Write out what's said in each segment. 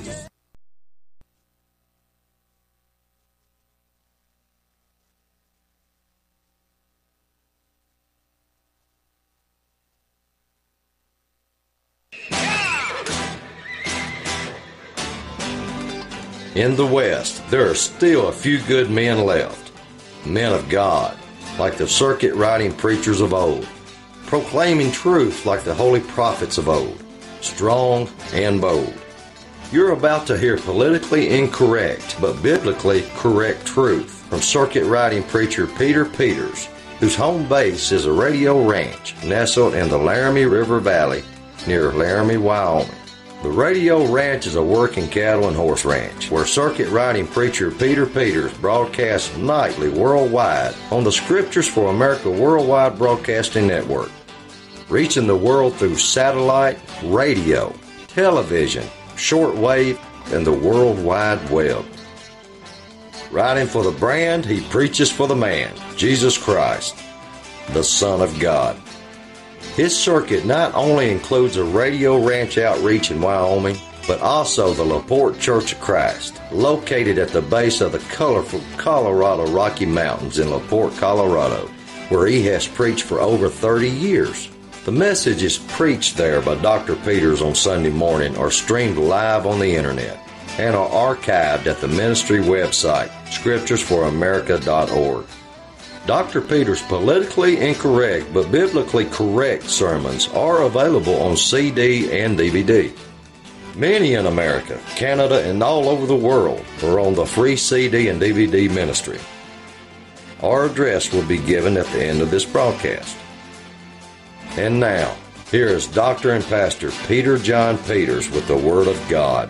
In the West, there are still a few good men left, men of God, like the circuit-riding preachers of old, proclaiming truth like the holy prophets of old, strong and bold. You're about to hear politically incorrect but biblically correct truth from circuit-riding preacher Peter Peters, whose home base is a radio ranch nestled in the Laramie River Valley near Laramie, Wyoming. The Radio Ranch is a working cattle and horse ranch where circuit-riding preacher Peter Peters broadcasts nightly worldwide on the Scriptures for America Worldwide Broadcasting Network, reaching the world through satellite, radio, television, shortwave, and the World Wide Web. Writing for the brand, he preaches for the man, Jesus Christ, the Son of God. His circuit not only includes a radio ranch outreach in Wyoming, but also the LaPorte Church of Christ, located at the base of the colorful Colorado Rocky Mountains in LaPorte, Colorado, where he has preached for over 30 years. The message is preached there by Dr. Peters on Sunday morning or streamed live on the internet and are archived at the ministry website, scripturesforamerica.org. Dr. Peters' politically incorrect but biblically correct sermons are available on CD and DVD. Many in America, Canada, and all over the world are on the free CD and DVD ministry. Our address will be given at the end of this broadcast. And now, here is Dr. and Pastor Peter John Peters with the Word of God.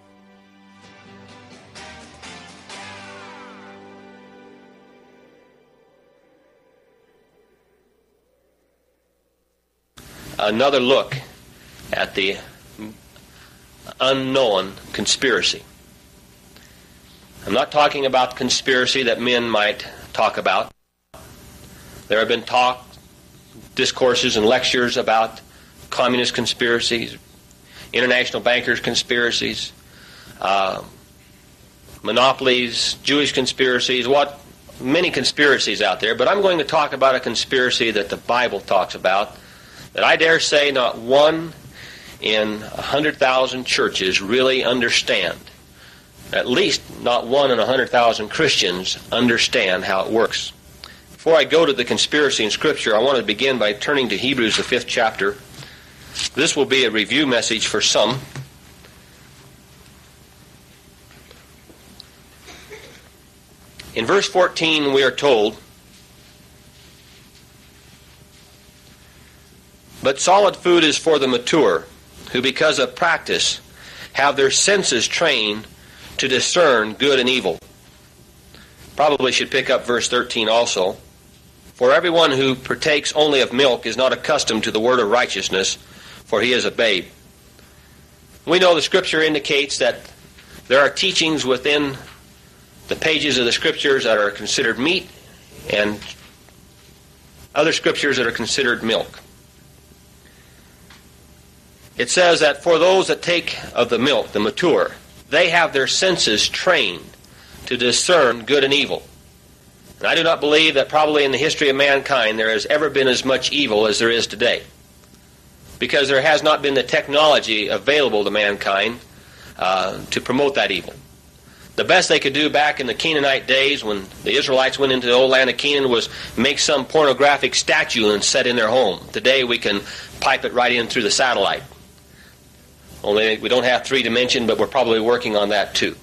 Another look at the unknown conspiracy. I'm not talking about conspiracy that men might talk about. There have been discourses and lectures about communist conspiracies, international bankers' conspiracies, monopolies, Jewish conspiracies, many conspiracies out there. But I'm going to talk about a conspiracy that the Bible talks about, that I dare say not one in 100,000 churches really understand. At least not one in 100,000 Christians understand how it works. Before I go to the conspiracy in Scripture, I want to begin by turning to Hebrews, the 5th chapter. This will be a review message for some. In verse 14 we are told, "But solid food is for the mature, who because of practice have their senses trained to discern good and evil." Probably should pick up verse 13 also. "For everyone who partakes only of milk is not accustomed to the word of righteousness, for he is a babe." We know the Scripture indicates that there are teachings within the pages of the Scriptures that are considered meat and other Scriptures that are considered milk. It says that for those that take of the milk, the mature, they have their senses trained to discern good and evil. And I do not believe that probably in the history of mankind there has ever been as much evil as there is today, because there has not been the technology available to mankind to promote that evil. The best they could do back in the Canaanite days when the Israelites went into the old land of Canaan was make some pornographic statue and set in their home. Today we can pipe it right in through the satellite. Only we don't have 3-dimension, but we're probably working on that too.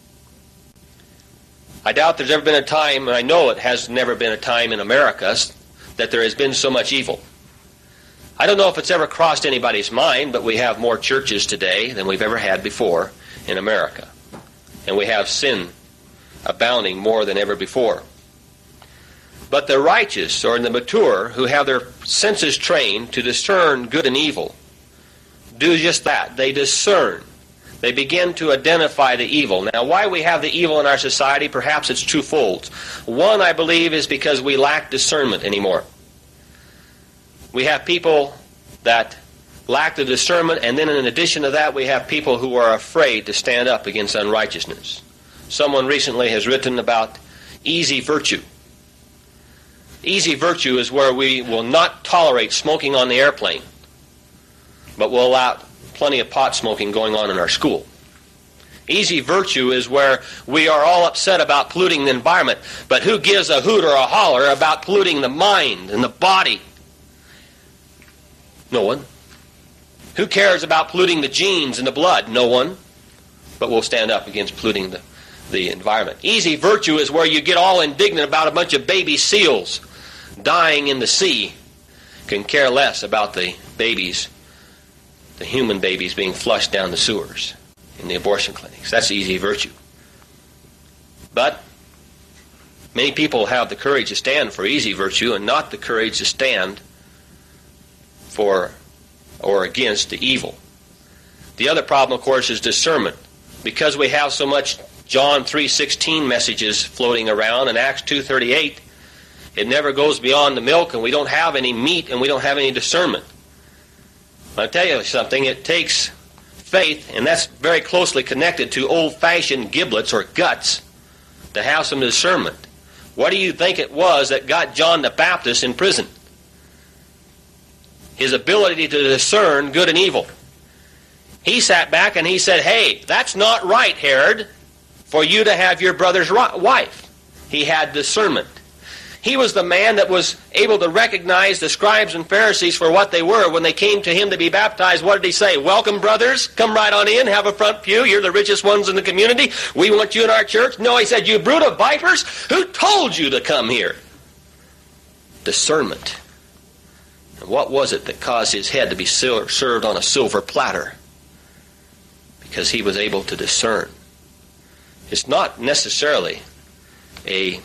I doubt there's ever been a time, and I know it has never been a time in America, that there has been so much evil. I don't know if it's ever crossed anybody's mind, but we have more churches today than we've ever had before in America. And we have sin abounding more than ever before. But the righteous, or the mature, who have their senses trained to discern good and evil, do just that. They discern. They begin to identify the evil. Now, why we have the evil in our society, perhaps it's twofold. One, I believe, is because we lack discernment anymore. We have people that lack the discernment, and then in addition to that we have people who are afraid to stand up against unrighteousness. Someone recently has written about easy virtue. Easy virtue is where we will not tolerate smoking on the airplane, but will allow plenty of pot smoking going on in our school. Easy virtue is where we are all upset about polluting the environment, but who gives a hoot or a holler about polluting the mind and the body? No one. Who cares about polluting the genes and the blood? No one. But we'll stand up against polluting the environment. Easy virtue is where you get all indignant about a bunch of baby seals dying in the sea. Can care less about the babies, the human babies being flushed down the sewers in the abortion clinics. That's easy virtue. But many people have the courage to stand for easy virtue and not the courage to stand for or against the evil. The other problem, of course, is discernment. Because we have so much John 3:16 messages floating around and Acts 2:38, it never goes beyond the milk, and we don't have any meat, and we don't have any discernment. I'll tell you something, it takes faith, and that's very closely connected to old-fashioned giblets or guts, to have some discernment. What do you think it was that got John the Baptist in prison? His ability to discern good and evil. He sat back and he said, hey, that's not right, Herod, for you to have your brother's wife. He had discernment. He was the man that was able to recognize the scribes and Pharisees for what they were. When they came to him to be baptized, what did he say? Welcome, brothers. Come right on in. Have a front pew. You're the richest ones in the community. We want you in our church. No, he said, you brood of vipers. Who told you to come here? Discernment. And what was it that caused his head to be served on a silver platter? Because he was able to discern. It's not necessarily a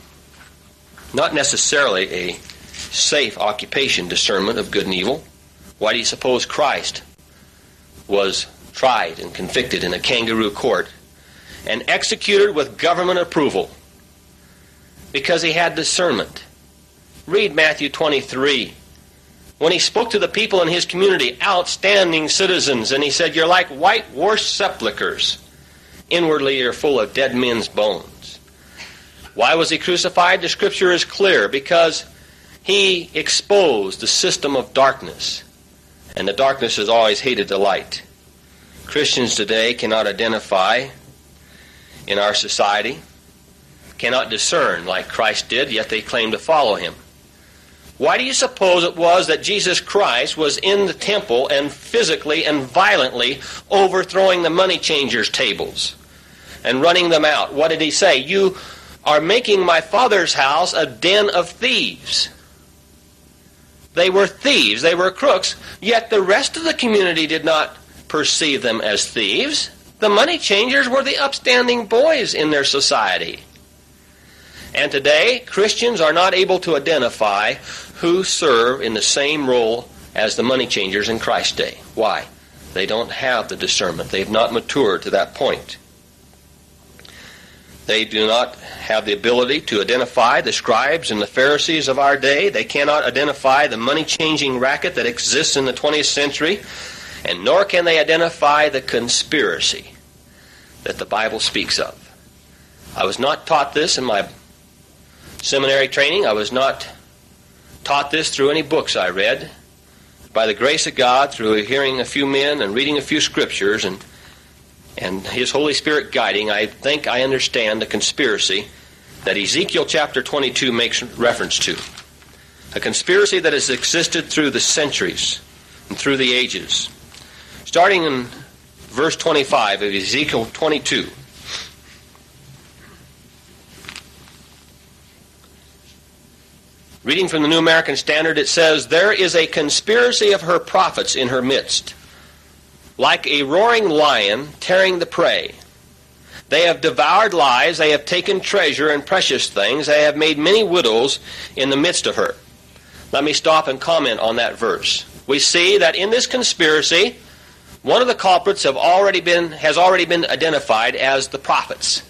safe occupation, discernment of good and evil. Why do you suppose Christ was tried and convicted in a kangaroo court and executed with government approval? Because he had discernment. Read Matthew 23. When he spoke to the people in his community, outstanding citizens, and he said, you're like whitewashed sepulchres. Inwardly you're full of dead men's bones. Why was he crucified? The scripture is clear, because he exposed the system of darkness, and the darkness has always hated the light. Christians today cannot identify in our society, cannot discern like Christ did, yet they claim to follow him. Why do you suppose it was that Jesus Christ was in the temple and physically and violently overthrowing the money changers' tables and running them out? What did he say? You are making my Father's house a den of thieves. They were thieves, they were crooks, yet the rest of the community did not perceive them as thieves. The money changers were the upstanding boys in their society. And today, Christians are not able to identify who serve in the same role as the money changers in Christ's day. Why? They don't have the discernment. They've not matured to that point. They do not have the ability to identify the scribes and the Pharisees of our day. They cannot identify the money-changing racket that exists in the 20th century, and nor can they identify the conspiracy that the Bible speaks of. I was not taught this in my seminary training. I was not taught this through any books I read. By the grace of God, through hearing a few men and reading a few scriptures and His Holy Spirit guiding, I think I understand the conspiracy that Ezekiel chapter 22 makes reference to. A conspiracy that has existed through the centuries and through the ages. Starting in verse 25 of Ezekiel 22. Reading from the New American Standard, it says, there is a conspiracy of her prophets in her midst, like a roaring lion tearing the prey. They have devoured lives, they have taken treasure and precious things, they have made many widows in the midst of her. Let me stop and comment on that verse. We see that in this conspiracy, one of the culprits has already been identified as the prophets.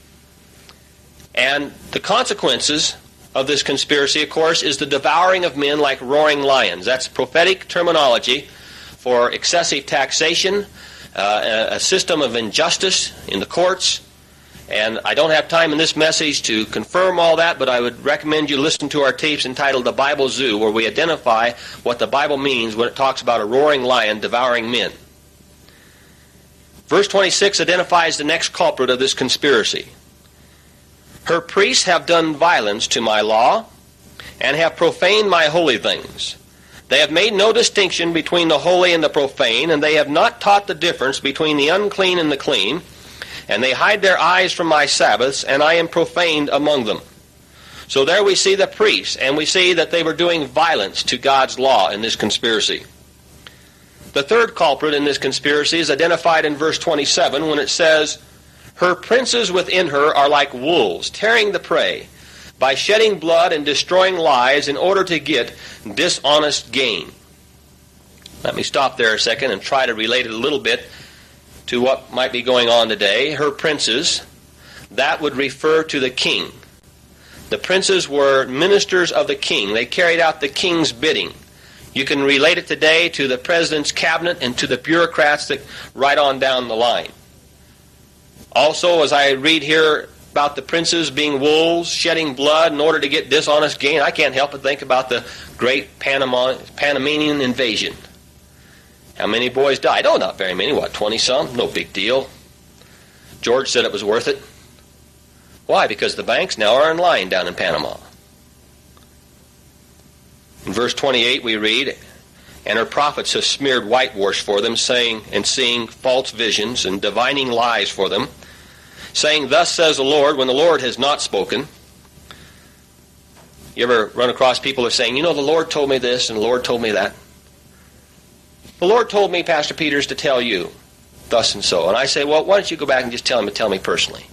And the consequences of this conspiracy, of course, is the devouring of men like roaring lions. That's prophetic terminology for excessive taxation, a system of injustice in the courts. And I don't have time in this message to confirm all that, but I would recommend you listen to our tapes entitled The Bible Zoo, where we identify what the Bible means when it talks about a roaring lion devouring men. Verse 26 identifies the next culprit of this conspiracy. Her priests have done violence to my law and have profaned my holy things. They have made no distinction between the holy and the profane, and they have not taught the difference between the unclean and the clean, and they hide their eyes from my Sabbaths, and I am profaned among them. So there we see the priests, and we see that they were doing violence to God's law in this conspiracy. The third culprit in this conspiracy is identified in verse 27 when it says, her princes within her are like wolves, tearing the prey, by shedding blood and destroying lives in order to get dishonest gain. Let me stop there a second and try to relate it a little bit to what might be going on today. Her princes, that would refer to the king. The princes were ministers of the king. They carried out the king's bidding. You can relate it today to the president's cabinet and to the bureaucrats that right on down the line. Also, as I read here about the princes being wolves, shedding blood in order to get dishonest gain, I can't help but think about the great Panamanian invasion. How many boys died? Oh, not very many. What, 20-some? No big deal. George said it was worth it. Why? Because the banks now are in line down in Panama. In verse 28 we read, and her prophets have smeared whitewash for them, saying and seeing false visions and divining lies for them, saying, thus says the Lord, when the Lord has not spoken. You ever run across people who are saying, you know, the Lord told me this and the Lord told me that. The Lord told me, Pastor Peters, to tell you thus and so. And I say, well, why don't you go back and just tell him and tell me personally.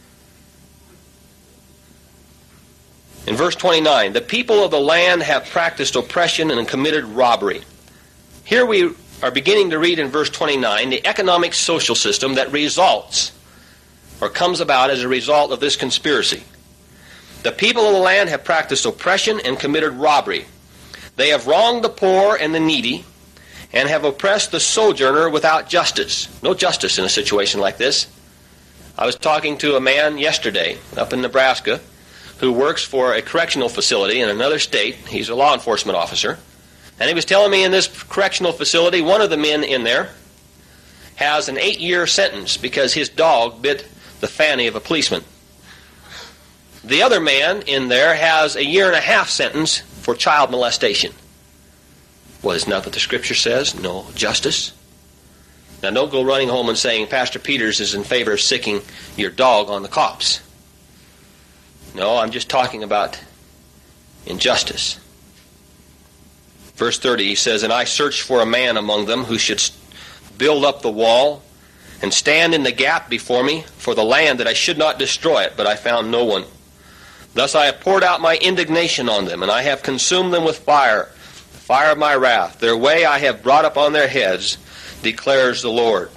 In verse 29, the people of the land have practiced oppression and committed robbery. Here we are beginning to read in verse 29 the economic social system that results or comes about as a result of this conspiracy. The people of the land have practiced oppression and committed robbery. They have wronged the poor and the needy, and have oppressed the sojourner without justice. No justice in a situation like this. I was talking to a man yesterday up in Nebraska who works for a correctional facility in another state. He's a law enforcement officer. And he was telling me in this correctional facility, one of the men in there has an 8-year sentence because his dog bit the fanny of a policeman. The other man in there has a 1.5-year sentence for child molestation. Well, isn't that what the Scripture says? No justice. Now, don't go running home and saying, Pastor Peters is in favor of sicking your dog on the cops. No, I'm just talking about injustice. Verse 30, he says, and I searched for a man among them who should build up the wall and stand in the gap before me for the land, that I should not destroy it, but I found no one. Thus I have poured out my indignation on them, and I have consumed them with fire, the fire of my wrath. Their way I have brought upon their heads, declares the Lord.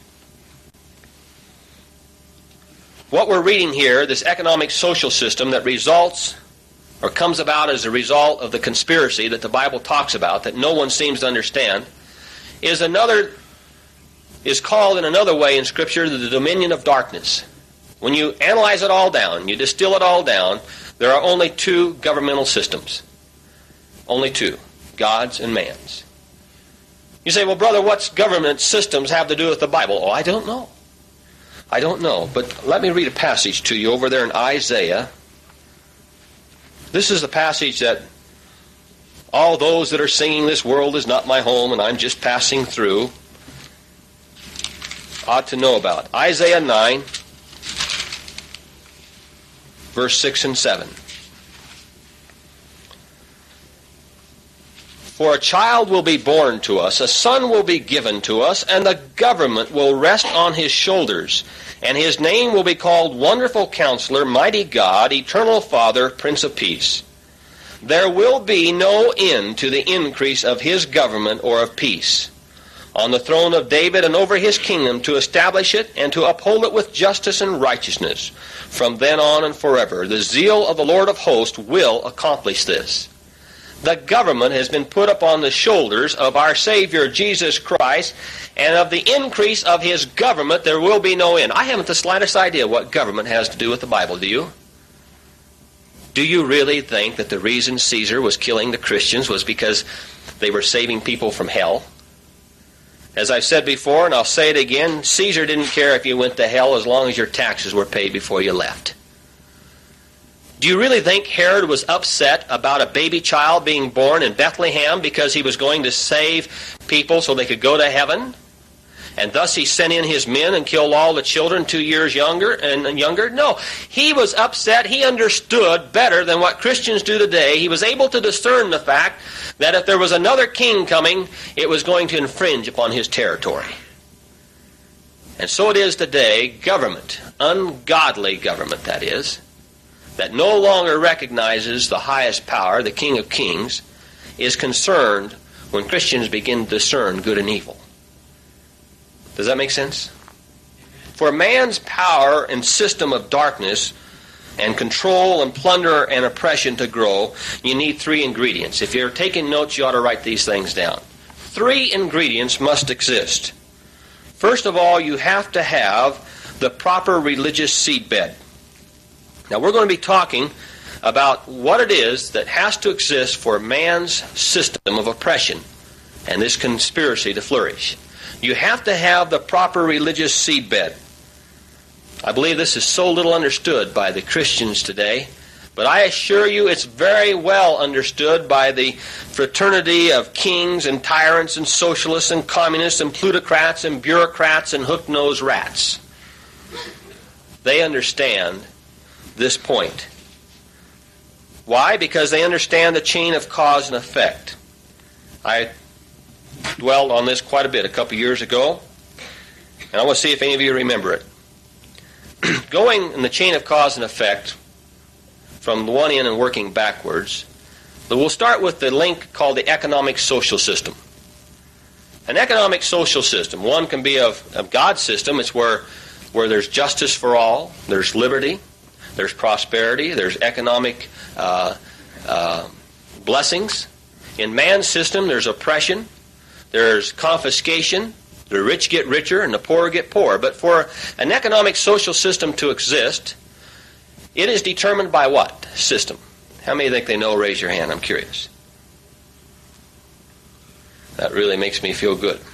What we're reading here, this economic social system that results or comes about as a result of the conspiracy that the Bible talks about, that no one seems to understand, is called in another way in Scripture the dominion of darkness. When you analyze it all down, you distill it all down, there are only two governmental systems. Only two, God's and man's. You say, well, brother, what's government systems have to do with the Bible? Oh, I don't know. I don't know, but let me read a passage to you over there in Isaiah. This is a passage that all those that are singing "This world is not my home and I'm just passing through" ought to know about. Isaiah 9, verse 6 and 7. For a child will be born to us, a son will be given to us, and the government will rest on his shoulders. And his name will be called Wonderful Counselor, Mighty God, Eternal Father, Prince of Peace. There will be no end to the increase of his government or of peace, on the throne of David and over his kingdom, to establish it and to uphold it with justice and righteousness, from then on and forever. The zeal of the Lord of hosts will accomplish this. the government has been put upon the shoulders of our Savior Jesus Christ, and of the increase of His government there will be no end. I haven't the slightest idea what government has to do with the Bible, do you? Do you really think that the reason Caesar was killing the Christians was because they were saving people from hell? As I've said before, and I'll say it again, Caesar didn't care if you went to hell as long as your taxes were paid before you left. Do you really think Herod was upset about a baby child being born in Bethlehem because he was going to save people so they could go to heaven? And thus he sent in his men and killed all the children 2 years younger and younger? No. He was upset. He understood better than what Christians do today. He was able to discern the fact that if there was another king coming, it was going to infringe upon his territory. And so it is today, government, ungodly government that is, that no longer recognizes the highest power, the King of Kings, is concerned when Christians begin to discern good and evil. Does that make sense? For man's power and system of darkness and control and plunder and oppression to grow, you need 3 ingredients. If you're taking notes, you ought to write these things down. 3 ingredients must exist. First of all, you have to have the proper religious seedbed. Now, we're going to be talking about what it is that has to exist for man's system of oppression and this conspiracy to flourish. You have to have the proper religious seedbed. I believe this is so little understood by the Christians today, but I assure you it's very well understood by the fraternity of kings and tyrants and socialists and communists and plutocrats and bureaucrats and hook-nosed rats. They understand this point. Why? Because they understand the chain of cause and effect. I dwelled on this quite a bit a couple years ago, and I want to see if any of you remember it. Going in the chain of cause and effect from the one end and working backwards, we'll start with the link called the economic social system. An economic social system, one can be of God's system. It's where there's justice for all, there's liberty, there's prosperity, there's economic blessings. In man's system, there's oppression, there's confiscation, the rich get richer and the poor get poorer. But for an economic social system to exist, it is determined by what system? How many think they know? Raise your hand. I'm curious. That really makes me feel good.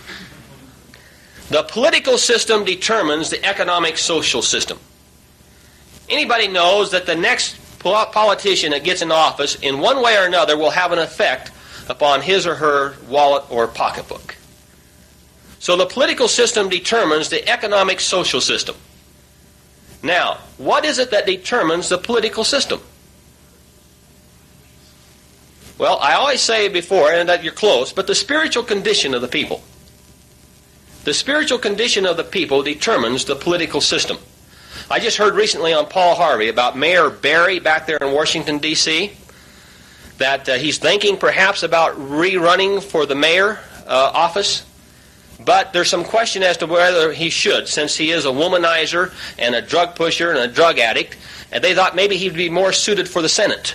The political system determines the economic social system. Anybody knows that the next politician that gets in office, in one way or another, will have an effect upon his or her wallet or pocketbook. So the political system determines the economic social system. Now, what is it that determines the political system? Well, I always say before, and that you're close, but the spiritual condition of the people. The spiritual condition of the people determines the political system. I just heard recently on Paul Harvey about Mayor Barry back there in Washington, D.C., that he's thinking perhaps about rerunning for the mayor office, but there's some question as to whether he should, since he is a womanizer and a drug pusher and a drug addict, and they thought maybe he'd be more suited for the Senate.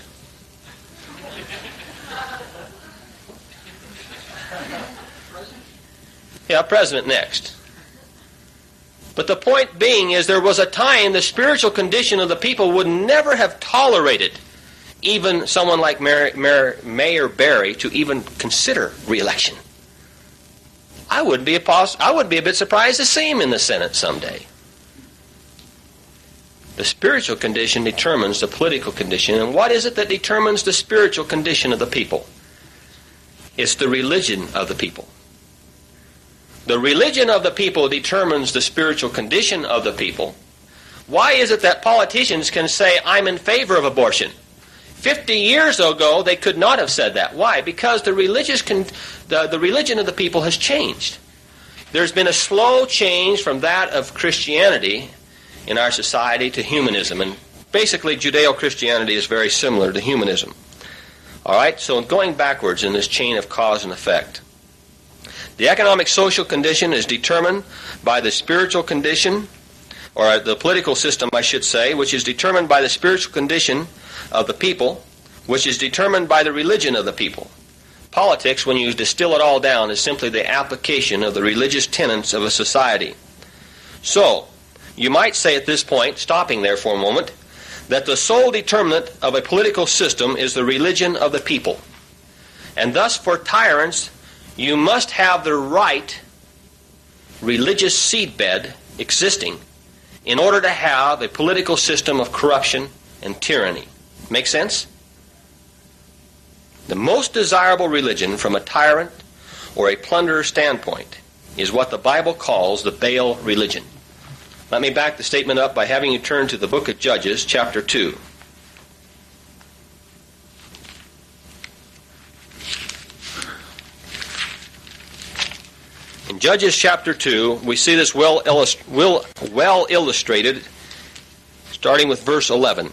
Yeah, president next. But the point being is there was a time the spiritual condition of the people would never have tolerated even someone like Mayor Barry to even consider re-election. I would be a bit surprised to see him in the Senate someday. The spiritual condition determines the political condition. And what is it that determines the spiritual condition of the people? It's the religion of the people. The religion of the people determines the spiritual condition of the people. Why is it that politicians can say, I'm in favor of abortion? 50 years ago, they could not have said that. Why? Because the religion of the people has changed. There's been a slow change from that of Christianity in our society to humanism. And basically, Judeo-Christianity is very similar to humanism. All right? So going backwards in this chain of cause and effect. The economic social condition is determined by the spiritual condition, or the political system, I should say, which is determined by the spiritual condition of the people. which is determined by the religion of the people. Politics, when you distill it all down, is simply the application of the religious tenets of a society. So, you might say at this point, stopping there for a moment, that the sole determinant of a political system is the religion of the people. And thus, for tyrants, you must have the right religious seedbed existing in order to have a political system of corruption and tyranny. Make sense? The most desirable religion from a tyrant or a plunderer standpoint is what the Bible calls the Baal religion. Let me back the statement up by having you turn to the book of Judges, chapter 2. In Judges chapter 2, we see this well illustrated, starting with verse 11.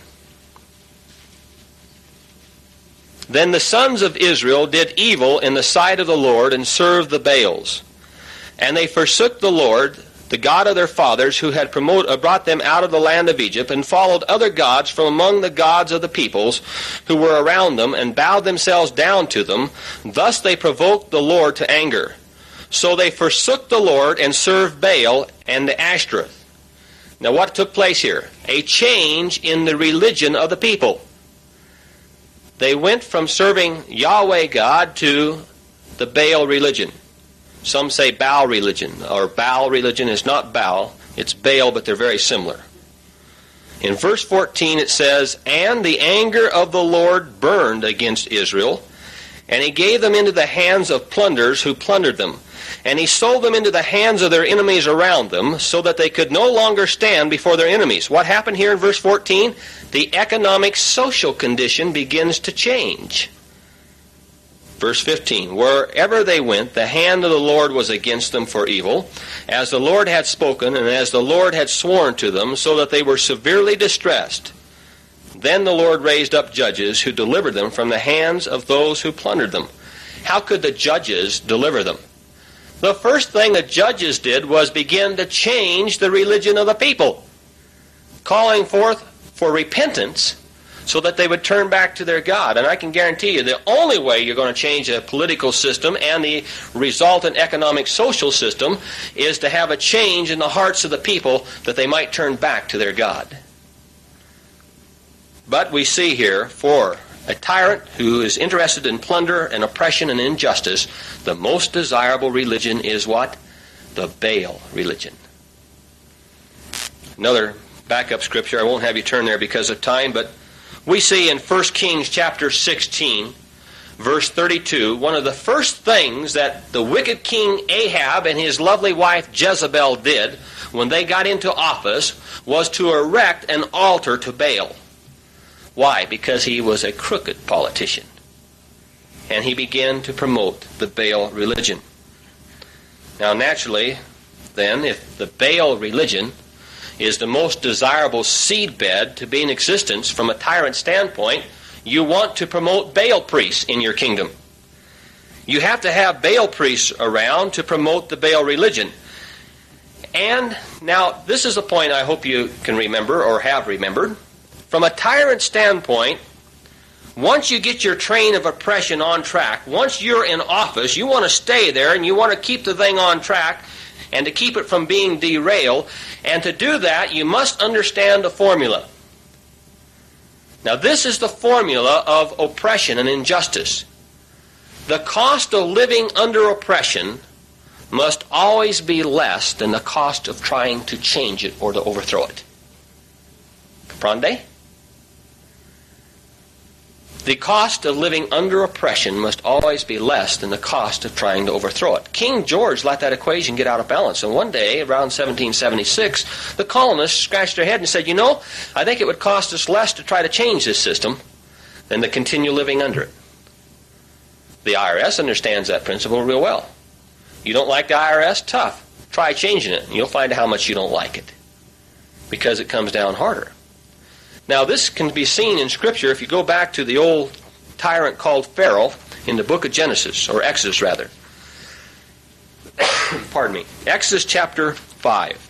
Then the sons of Israel did evil in the sight of the Lord and served the Baals. And they forsook the Lord, the God of their fathers, who had brought them out of the land of Egypt, and followed other gods from among the gods of the peoples who were around them, and bowed themselves down to them. Thus they provoked the Lord to anger. So they forsook the Lord and served Baal and the Ashtoreth. Now what took place here? A change in the religion of the people. They went from serving Yahweh God to the Baal religion. Some say Baal religion, or Baal religion is not Baal, it's Baal, but they're very similar. In verse 14 it says, And the anger of the Lord burned against Israel, and he gave them into the hands of plunderers who plundered them. And he sold them into the hands of their enemies around them, so that they could no longer stand before their enemies. What happened here in verse 14? The economic social condition begins to change. Verse 15, Wherever they went, the hand of the Lord was against them for evil, as the Lord had spoken, and as the Lord had sworn to them, so that they were severely distressed. Then the Lord raised up judges who delivered them from the hands of those who plundered them. How could the judges deliver them? The first thing the judges did was begin to change the religion of the people, calling forth for repentance so that they would turn back to their God. And I can guarantee you the only way you're going to change a political system and the resultant economic social system is to have a change in the hearts of the people that they might turn back to their God. But we see here, for a tyrant who is interested in plunder and oppression and injustice, the most desirable religion is what? The Baal religion. Another backup scripture, I won't have you turn there because of time, but we see in 1 Kings chapter 16, verse 32, one of the first things that the wicked king Ahab and his lovely wife Jezebel did when they got into office was to erect an altar to Baal. Why? Because he was a crooked politician. And he began to promote the Baal religion. Now naturally, then, if the Baal religion is the most desirable seedbed to be in existence from a tyrant standpoint, you want to promote Baal priests in your kingdom. You have to have Baal priests around to promote the Baal religion. And now, this is a point I hope you can remember or have remembered. From a tyrant standpoint, once you get your train of oppression on track, once you're in office, you want to stay there and you want to keep the thing on track and to keep it from being derailed. And to do that, you must understand the formula. Now, this is the formula of oppression and injustice. The cost of living under oppression must always be less than the cost of trying to change it or to overthrow it. Comprende? The cost of living under oppression must always be less than the cost of trying to overthrow it. King George let that equation get out of balance. And one day, around 1776, the colonists scratched their head and said, I think it would cost us less to try to change this system than to continue living under it. The IRS understands that principle real well. You don't like the IRS? Tough. Try changing it, and you'll find out how much you don't like it. Because it comes down harder. Now, this can be seen in Scripture if you go back to the old tyrant called Pharaoh in the book of Genesis, or Exodus, rather. Pardon me. Exodus chapter 5.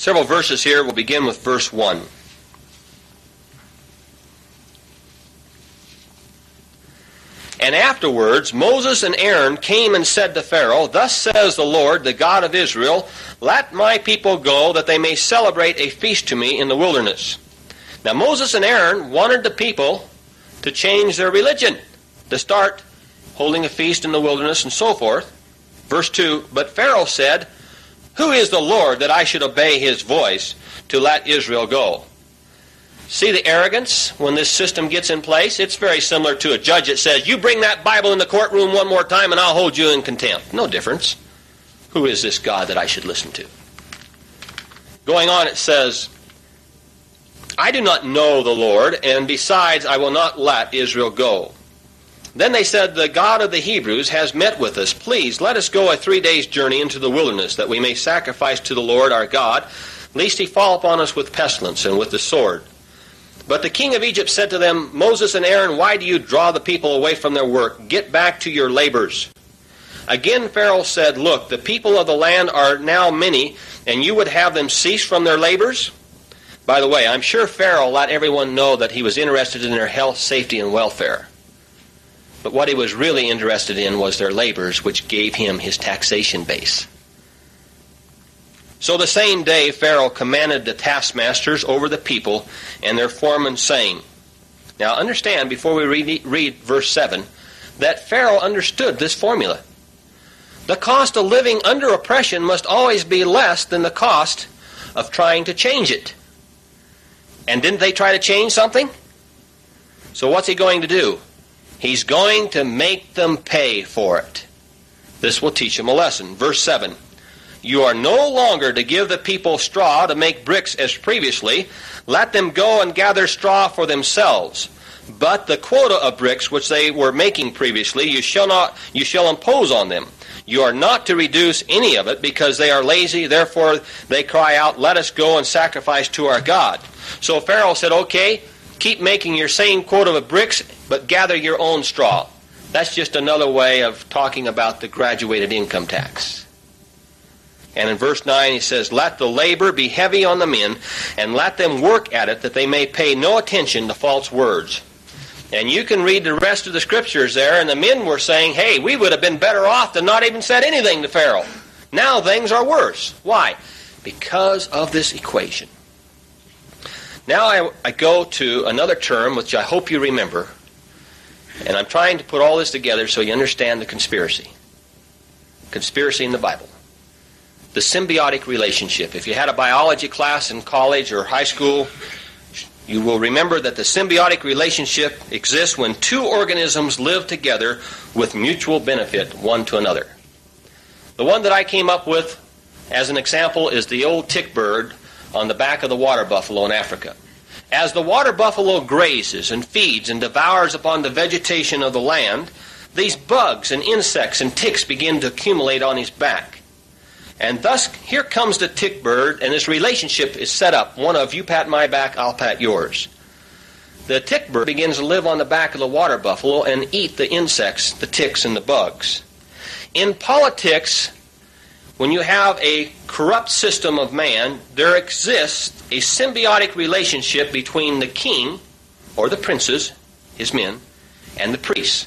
several verses here. We'll begin with verse 1. And afterwards Moses and Aaron came and said to Pharaoh, Thus says the Lord, the God of Israel, Let my people go, that they may celebrate a feast to me in the wilderness. Now Moses and Aaron wanted the people to change their religion, to start holding a feast in the wilderness and so forth. Verse 2, But Pharaoh said, Who is the Lord that I should obey his voice to let Israel go? See the arrogance when this system gets in place? It's very similar to a judge that says, You bring that Bible in the courtroom one more time and I'll hold you in contempt. No difference. Who is this God that I should listen to? Going on, it says, I do not know the Lord, and besides, I will not let Israel go. Then they said, The God of the Hebrews has met with us. Please, let us go a 3 days' journey into the wilderness, that we may sacrifice to the Lord our God, lest he fall upon us with pestilence and with the sword. But the king of Egypt said to them, Moses and Aaron, why do you draw the people away from their work? Get back to your labors. Again Pharaoh said, Look, the people of the land are now many, and you would have them cease from their labors? By the way, I'm sure Pharaoh let everyone know that he was interested in their health, safety, and welfare. But what he was really interested in was their labors, which gave him his taxation base. So the same day Pharaoh commanded the taskmasters over the people and their foremen, saying, Now understand, before we read verse 7, that Pharaoh understood this formula. The cost of living under oppression must always be less than the cost of trying to change it. And didn't they try to change something? So what's he going to do? He's going to make them pay for it. This will teach them a lesson. Verse 7. You are no longer to give the people straw to make bricks as previously. Let them go and gather straw for themselves. But the quota of bricks which they were making previously, you shall impose on them. You are not to reduce any of it, because they are lazy. Therefore they cry out, Let us go and sacrifice to our God. So Pharaoh said, Okay, keep making your same quota of bricks, but gather your own straw. That's just another way of talking about the graduated income tax. And in verse 9 he says, Let the labor be heavy on the men, and let them work at it, that they may pay no attention to false words. And you can read the rest of the scriptures there, and the men were saying, Hey, we would have been better off to not even said anything to Pharaoh. Now things are worse. Why? Because of this equation. Now I go to another term which I hope you remember, and I'm trying to put all this together so you understand the conspiracy. Conspiracy in the Bible. The symbiotic relationship. If you had a biology class in college or high school, you will remember that the symbiotic relationship exists when two organisms live together with mutual benefit one to another. The one that I came up with as an example is the old tick bird on the back of the water buffalo in Africa. As the water buffalo grazes and feeds and devours upon the vegetation of the land, these bugs and insects and ticks begin to accumulate on his back. And thus, here comes the tick bird, and this relationship is set up. One of, you pat my back, I'll pat yours. The tick bird begins to live on the back of the water buffalo and eat the insects, the ticks, and the bugs. In politics, when you have a corrupt system of man, there exists a symbiotic relationship between the king, or the princes, his men, and the priests.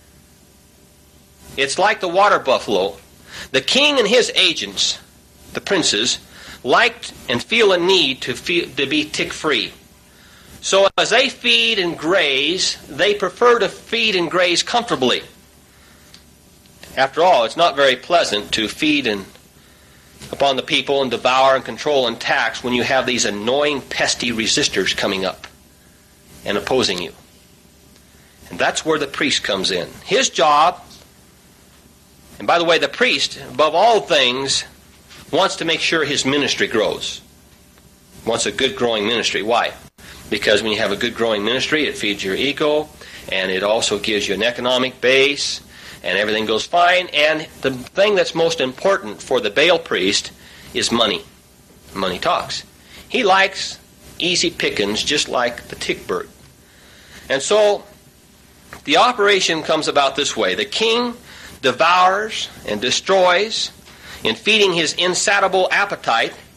It's like the water buffalo. The king and his agents, the princes, liked and feel a need to be tick-free. So as they feed and graze, they prefer to feed and graze comfortably. After all, it's not very pleasant to feed upon the people and devour and control and tax when you have these annoying, pesky resistors coming up and opposing you. And that's where the priest comes in. His job, and by the way, the priest, above all things, wants to make sure his ministry grows. Wants a good growing ministry. Why? Because when you have a good growing ministry, it feeds your ego, and it also gives you an economic base, and everything goes fine. And the thing that's most important for the Baal priest is money. Money talks. He likes easy pickings, just like the tick bird. And so the operation comes about this way. The king devours and destroys in feeding his insatiable appetite,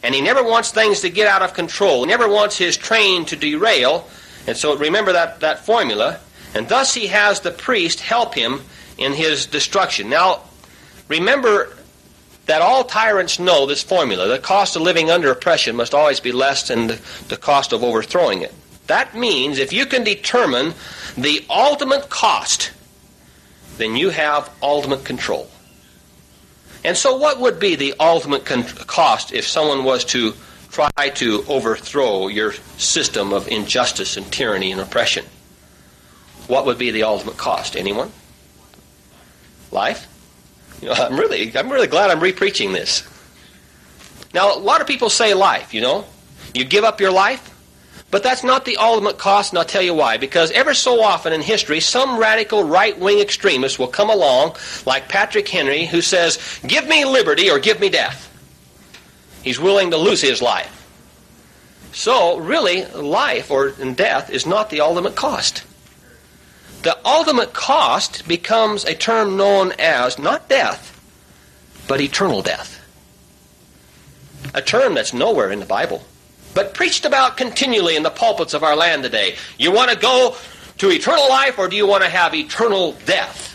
And he never wants things to get out of control. He never wants his train to derail. And so remember that formula. And thus he has the priest help him in his destruction. Now, remember that all tyrants know this formula. The cost of living under oppression must always be less than the cost of overthrowing it. That means if you can determine the ultimate cost, then you have ultimate control. And so what would be the ultimate cost if someone was to try to overthrow your system of injustice and tyranny and oppression? What would be the ultimate cost? Anyone? Life? You know, I'm really glad I'm re-preaching this. Now, a lot of people say life, you know. You give up your life, but that's not the ultimate cost, and I'll tell you why. Because ever so often in history, some radical right-wing extremist will come along, like Patrick Henry, who says, give me liberty or give me death. He's willing to lose his life. So, really, life or death is not the ultimate cost. The ultimate cost becomes a term known as, not death, but eternal death. A term that's nowhere in the Bible, but preached about continually in the pulpits of our land today. You want to go to eternal life, or do you want to have eternal death?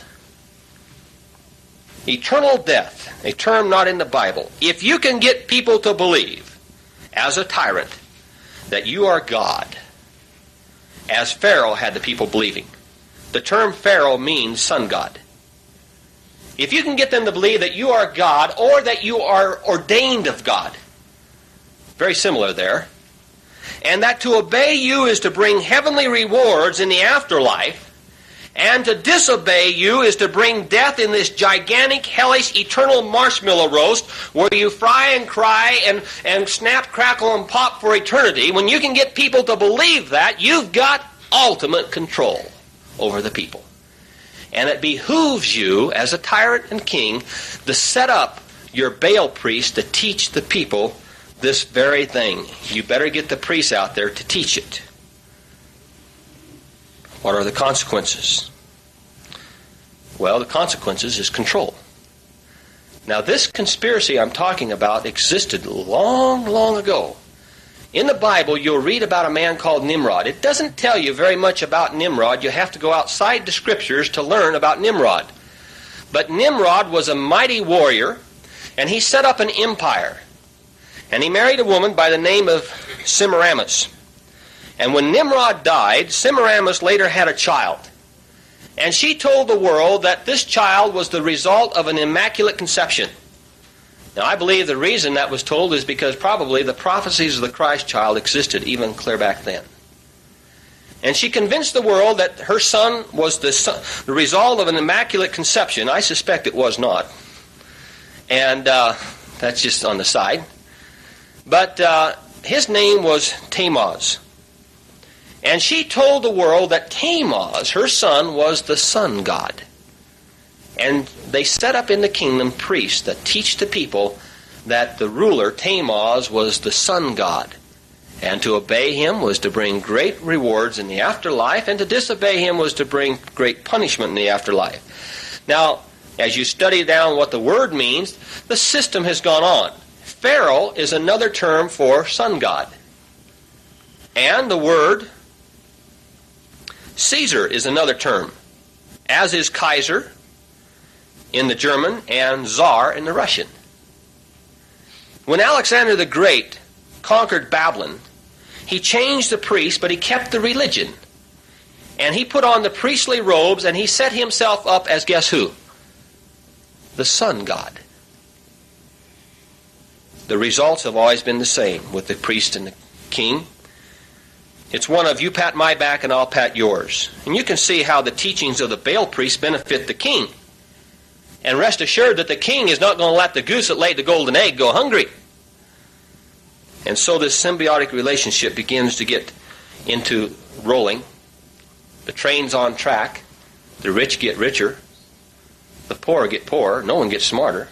Eternal death, a term not in the Bible. If you can get people to believe, as a tyrant, that you are God, as Pharaoh had the people believing. The term Pharaoh means sun god. If you can get them to believe that you are God or that you are ordained of God, very similar there, and that to obey you is to bring heavenly rewards in the afterlife, and to disobey you is to bring death in this gigantic, hellish, eternal marshmallow roast where you fry and cry and snap, crackle, and pop for eternity, when you can get people to believe that, you've got ultimate control over the people. And it behooves you, as a tyrant and king, to set up your Baal priest to teach the people this very thing. You better get the priests out there to teach it. What are the consequences? Well, the consequences is control. Now, this conspiracy I'm talking about existed long, long ago. In the Bible, you'll read about a man called Nimrod. It doesn't tell you very much about Nimrod. You have to go outside the Scriptures to learn about Nimrod. But Nimrod was a mighty warrior, and he set up an empire. And he married a woman by the name of Semiramis. And when Nimrod died, Semiramis later had a child. And she told the world that this child was the result of an immaculate conception. Now, I believe the reason that was told is because probably the prophecies of the Christ child existed even clear back then. And she convinced the world that her son was the result of an immaculate conception. I suspect it was not. And that's just on the side. But his name was Tammuz. And she told the world that Tammuz, her son, was the sun god. And they set up in the kingdom priests that teach the people that the ruler, Tammuz, was the sun god. And to obey him was to bring great rewards in the afterlife, and to disobey him was to bring great punishment in the afterlife. Now, as you study down what the word means, the system has gone on. Pharaoh is another term for sun god. And the word Caesar is another term, as is Kaiser in the German and Tsar in the Russian. When Alexander the Great conquered Babylon, he changed the priests, but he kept the religion. And he put on the priestly robes, and he set himself up as, guess who? The sun god. The results have always been the same with the priest and the king. It's one of you pat my back and I'll pat yours. And you can see how the teachings of the Baal priests benefit the king. And rest assured that the king is not going to let the goose that laid the golden egg go hungry. And so this symbiotic relationship begins to get into rolling. The train's on track. The rich get richer. The poor get poorer. No one gets smarter.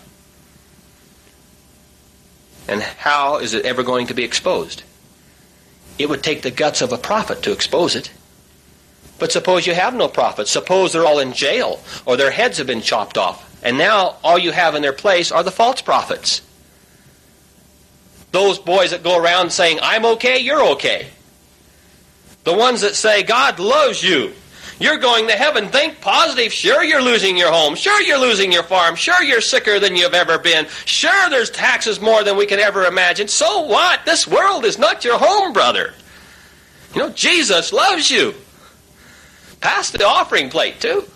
And how is it ever going to be exposed? It would take the guts of a prophet to expose it. But suppose you have no prophets. Suppose they're all in jail, or their heads have been chopped off. And now all you have in their place are the false prophets. those boys that go around saying, I'm okay, you're okay. The ones that say, God loves you. You're going to heaven. Think positive. Sure, you're losing your home. Sure, you're losing your farm. Sure, you're sicker than you've ever been. Sure, there's taxes more than we can ever imagine. So what? This world is not your home, brother. You know, Jesus loves you. Pass the offering plate, too.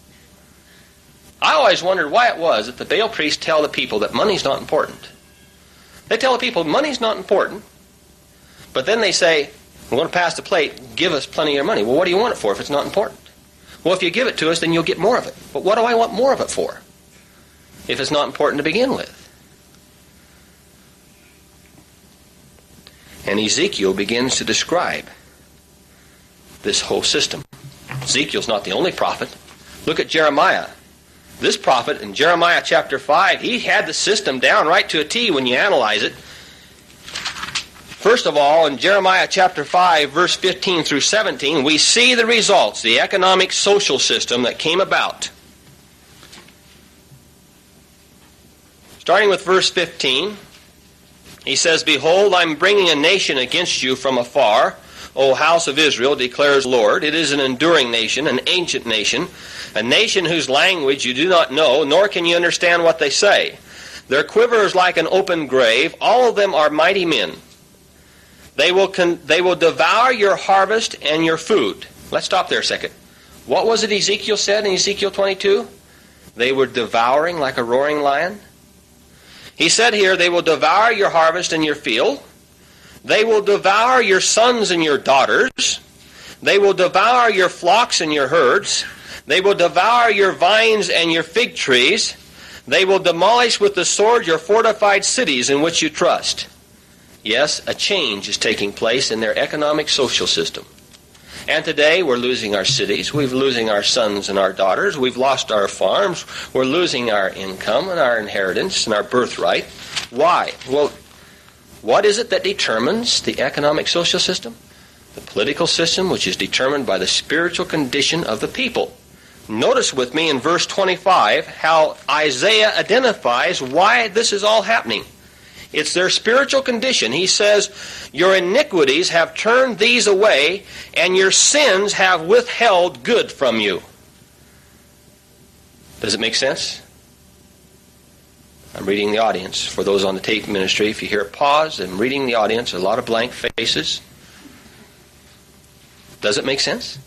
I always wondered why it was that the Baal priests tell the people that money's not important. They tell the people money's not important, but then they say, we're going to pass the plate, give us plenty of your money. Well, what do you want it for if it's not important? Well, if you give it to us, then you'll get more of it. But what do I want more of it for if it's not important to begin with? And Ezekiel begins to describe this whole system. Ezekiel's not the only prophet. Look at Jeremiah. This prophet in Jeremiah chapter 5, he had the system down right to a T when you analyze it. First of all, in Jeremiah chapter 5, verse 15 through 17, we see the results, the economic social system that came about. Starting with verse 15, he says, Behold, I'm bringing a nation against you from afar, O house of Israel, declares the Lord. It is an enduring nation, an ancient nation, a nation whose language you do not know, nor can you understand what they say. Their quiver is like an open grave. All of them are mighty men. They will devour your harvest and your food. Let's stop there a second. What was it Ezekiel said in Ezekiel 22? They were devouring like a roaring lion. He said here, they will devour your harvest and your field. They will devour your sons and your daughters. They will devour your flocks and your herds. They will devour your vines and your fig trees. They will demolish with the sword your fortified cities in which you trust. Yes, a change is taking place in their economic social system. And today we're losing our cities. We're losing our sons and our daughters. We've lost our farms. We're losing our income and our inheritance and our birthright. Why? Well, what is it that determines the economic social system? The political system, which is determined by the spiritual condition of the people. Notice with me in verse 25 how Isaiah identifies why this is all happening. It's their spiritual condition. He says, your iniquities have turned these away, and your sins have withheld good from you. Does it make sense? I'm reading the audience. For those on the tape ministry, if you hear a pause, I'm reading the audience, a lot of blank faces. Does it make sense?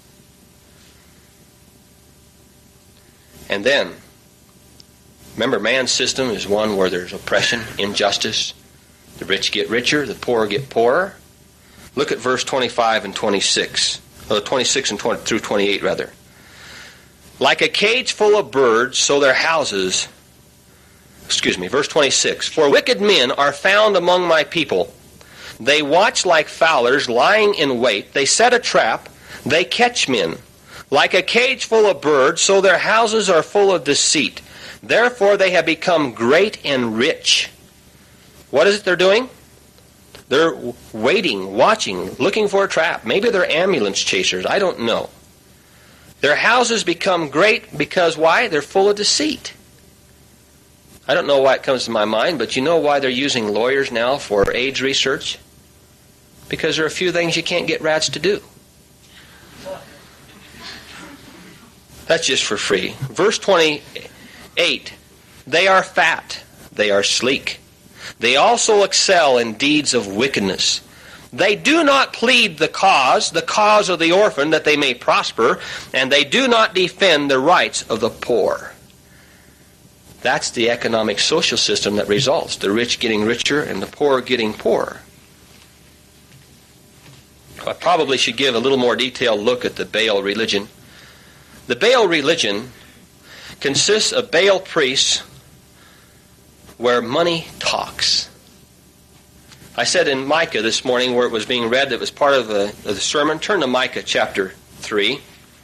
And then, remember, man's system is one where there's oppression, injustice. The rich get richer, the poor get poorer. Look at verse 25 and 26. 26 and 20, through 28, rather. Like a cage full of birds, so their houses... verse 26. For wicked men are found among my people. They watch like fowlers lying in wait. They set a trap. They catch men. Like a cage full of birds, so their houses are full of deceit. Therefore they have become great and rich. What is it they're doing? They're waiting, watching, looking for a trap. Maybe they're ambulance chasers. I don't know. Their houses become great because why? They're full of deceit. I don't know why it comes to my mind, but you know why they're using lawyers now for AIDS research? Because there are a few things you can't get rats to do. That's just for free. Verse 28, they are fat, they are sleek. They also excel in deeds of wickedness. They do not plead the cause of the orphan, that they may prosper, and they do not defend the rights of the poor. That's the economic social system that results. The rich getting richer and the poor getting poorer. I probably should give a little more detailed look at the Baal religion. The Baal religion consists of Baal priests where money talks. I said in Micah this morning, where it was being read, that was part of the sermon. Turn to Micah chapter 3.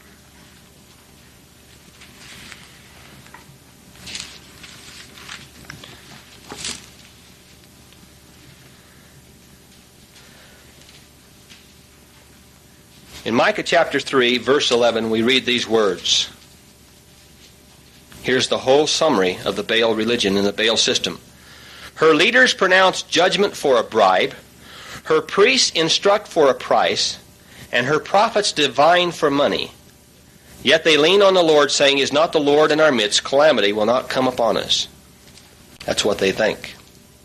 In Micah chapter 3, verse 11, we read these words. Here's the whole summary of the Baal religion and the Baal system. Her leaders pronounce judgment for a bribe. Her priests instruct for a price. And her prophets divine for money. Yet they lean on the Lord, saying, Is not the Lord in our midst? Calamity will not come upon us. That's what they think.